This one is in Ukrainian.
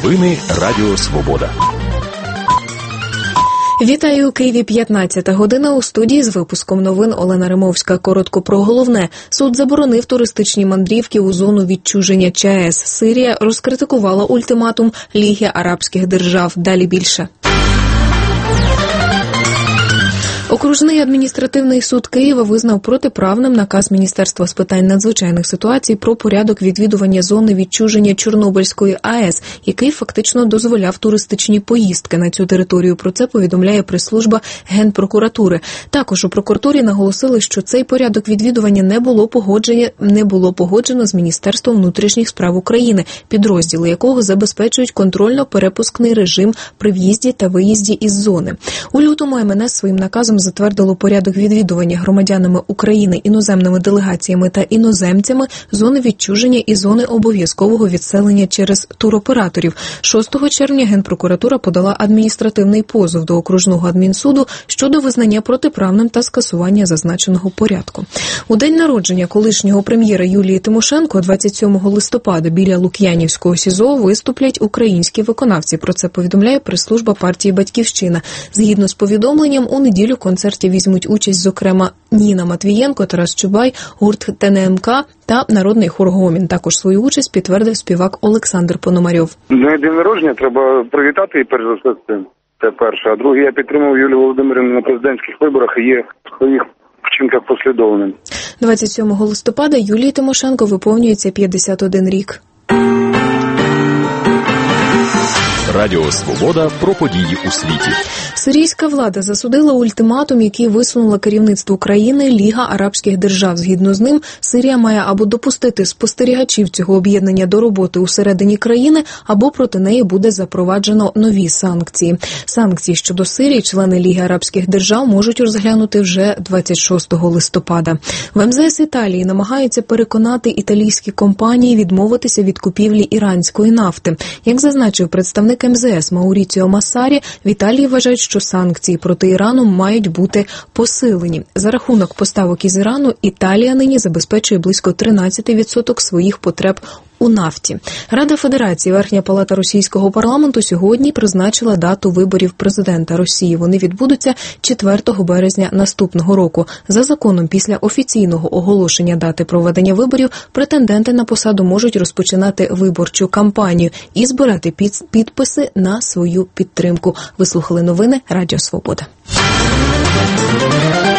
Новини Радіо Свобода. Вітаю у Києві, 15 година. У студії з випуском новин Олена Римовська. Коротко про головне. Суд заборонив туристичні мандрівки у зону відчуження ЧАЕС. Сирія розкритикувала ультиматум Ліги Арабських Держав. Далі більше. Окружний адміністративний суд Києва визнав протиправним наказ Міністерства з питань надзвичайних ситуацій про порядок відвідування зони відчуження Чорнобильської АЕС, який фактично дозволяв туристичні поїздки на цю територію. Про це повідомляє прес-служба Генпрокуратури. Також у прокуратурі наголосили, що цей порядок відвідування не було погоджено з Міністерством внутрішніх справ України, підрозділи якого забезпечують контрольно-перепускний режим при в'їзді та виїзді із зони. У лютому МНС своїм наказом затвердило порядок відвідування громадянами України, іноземними делегаціями та іноземцями зони відчуження і зони обов'язкового відселення через туроператорів. 6 червня Генпрокуратура подала адміністративний позов до окружного адмінсуду щодо визнання протиправним та скасування зазначеного порядку. У день народження колишнього прем'єра Юлії Тимошенко 27 листопада біля Лук'янівського СІЗО виступлять українські виконавці. Про це повідомляє прес-служба партії «Батьківщина». Згідно з повідомленням, у неділю в концерті візьмуть участь, зокрема, Ніна Матвієнко, Тарас Чубай, гурт ТНМК та народний хор «Гомін». Також свою участь підтвердив співак Олександр Пономарьов. На день народження треба привітати і перш за все це перше. А друге, я підтримав Юлію Володимирівну на президентських виборах і є в своїх вчинках послідовним. 27 листопада Юлії Тимошенко виповнюється 51 рік. Радіо Свобода про події у світі. Сирійська влада засудила ультиматум, який висунула керівництву країни Ліга Арабських Держав. Згідно з ним, Сирія має або допустити спостерігачів цього об'єднання до роботи усередині країни, або проти неї буде запроваджено нові санкції. Санкції щодо Сирії члени Ліги Арабських Держав можуть розглянути вже 26 листопада. В МЗС Італії намагаються переконати італійські компанії відмовитися від купівлі іранської нафти. Як зазначив представник МЗС Мауріціо Массарі, в Італії вважають, що санкції проти Ірану мають бути посилені. За рахунок поставок із Ірану Італія нині забезпечує близько 13% своїх потреб у нафті. Рада Федерації, Верхня Палата російського парламенту сьогодні призначила дату виборів президента Росії. Вони відбудуться 4 березня наступного року. За законом, після офіційного оголошення дати проведення виборів, претенденти на посаду можуть розпочинати виборчу кампанію і збирати підписи на свою підтримку. Ви слухали новини Радіо Свобода.